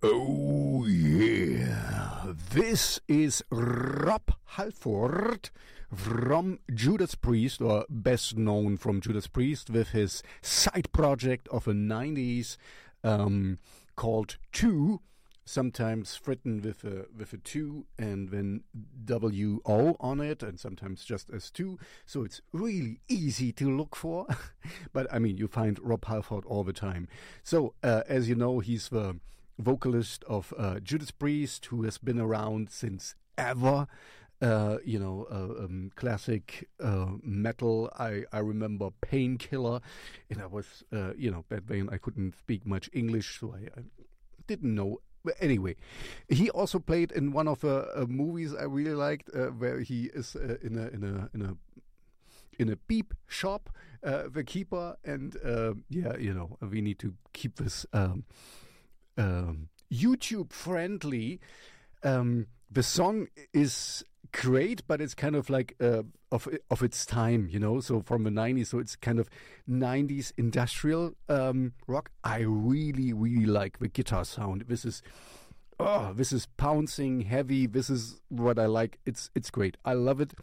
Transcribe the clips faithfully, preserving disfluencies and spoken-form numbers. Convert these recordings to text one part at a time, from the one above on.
Oh yeah, this is Rob Halford from Judas Priest, or best known from Judas Priest, with his side project of the nineties um, called Two, sometimes written with a with a two and then W O on it, and sometimes just as two. So it's really easy to look for. But I mean, you find Rob Halford all the time. So uh, as you know, he's the vocalist of uh, Judas Priest, who has been around since ever. Uh, you know, uh, um, classic uh, metal. I, I remember Painkiller, and I was, uh, you know, back then I couldn't speak much English, so I, I didn't know. But anyway, he also played in one of the uh, movies I really liked, uh, where he is uh, in a in a in a in a beep shop, uh, the keeper, and uh, yeah, you know, we need to keep this Um, Um, YouTube friendly. Um, the song is great, but it's kind of like uh, of of its time, you know. So from the nineties, so it's kind of nineties industrial um, rock. I really, really like the guitar sound. This is oh, this is pouncing heavy. This is what I like. It's it's great. I love it.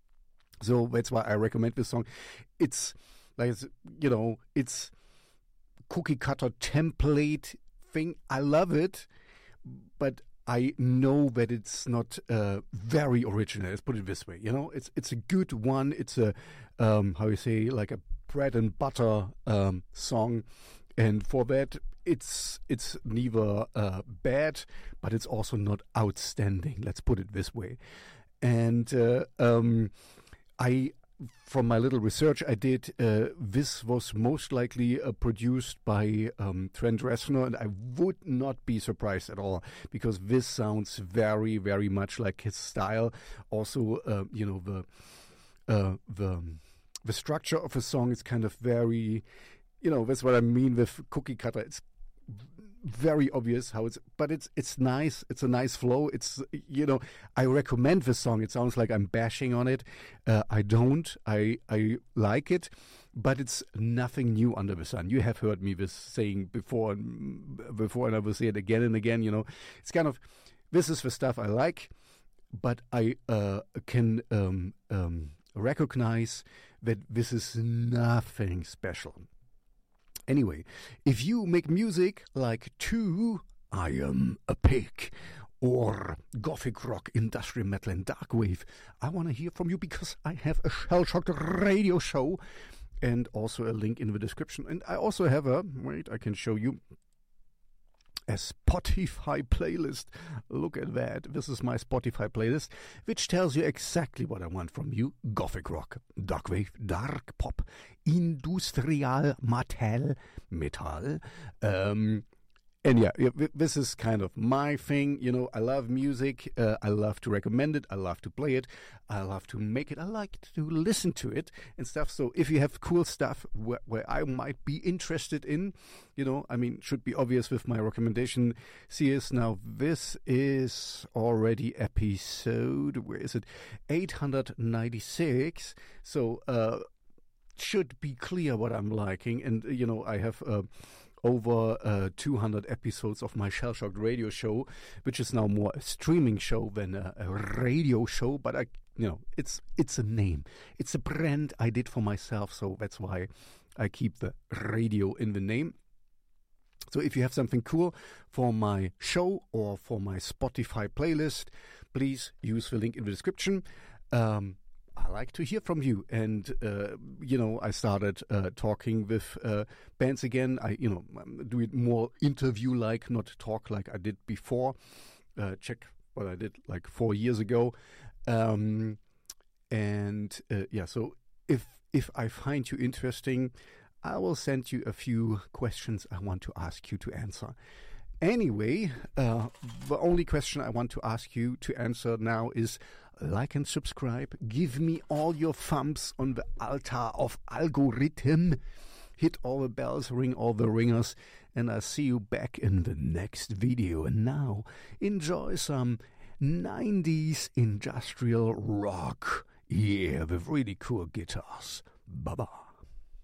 So that's why I recommend this song. It's like, you know, it's cookie cutter template thing. I love it, but I know that it's not uh, very original. Let's put it this way. You know, it's it's a good one. It's a um, how you say, like a bread and butter um, song, and for that, it's it's neither uh, bad, but it's also not outstanding. Let's put it this way. And uh, um, I. From my little research I did, uh, this was most likely uh, produced by um, Trent Reznor, and I would not be surprised at all, because this sounds very, very much like his style. Also, uh, you know, the uh, the the structure of a song is kind of very, you know, that's what I mean with cookie cutter. It's very obvious how it's, but it's it's nice. It's a nice flow. It's, you know, I recommend this song. It sounds like I'm bashing on it. Uh, I don't. I I like it, but it's nothing new under the sun. You have heard me this saying before, before, and I will say it again and again. You know, it's kind of, this is the stuff I like, but I uh, can um, um, recognize that this is nothing special. Anyway, if you make music like Two, I Am a Pig, or gothic rock, industrial metal, and dark wave, I want to hear from you, because I have a Shell-Shocked radio show, and also a link in the description. And I also have a, wait, I can show you, a Spotify playlist. Look at that. This is my Spotify playlist, which tells you exactly what I want from you. Gothic rock, dark wave, dark pop, industrial metal, metal. Um, and yeah, this is kind of my thing. You know, I love music. Uh, I love to recommend it. I love to play it. I love to make it. I like to listen to it and stuff. So if you have cool stuff where, where I might be interested in, you know, I mean, should be obvious with my recommendation series. Now, this is already episode, where is it? eight hundred ninety-six. So, uh, should be clear what I'm liking. And, you know, I have uh, over uh, two hundred episodes of my Shell-Shocked radio show, which is now more a streaming show than a, a radio show. But, I, you know, it's it's a name. It's a brand I did for myself. So that's why I keep the radio in the name. So if you have something cool for my show or for my Spotify playlist, please use the link in the description. Um, I like to hear from you. And, uh, you know, I started uh, talking with uh, bands again. I, you know, do it more interview-like, not talk like I did before. Uh, check what I did like four years ago. Um, and, uh, yeah, so if if I find you interesting, I will send you a few questions I want to ask you to answer. Anyway, uh, the only question I want to ask you to answer now is like and subscribe. Give me all your thumbs on the altar of algorithm. Hit all the bells, ring all the ringers, and I'll see you back in the next video. And now, enjoy some nineties industrial rock. Yeah, with really cool guitars. Bye-bye.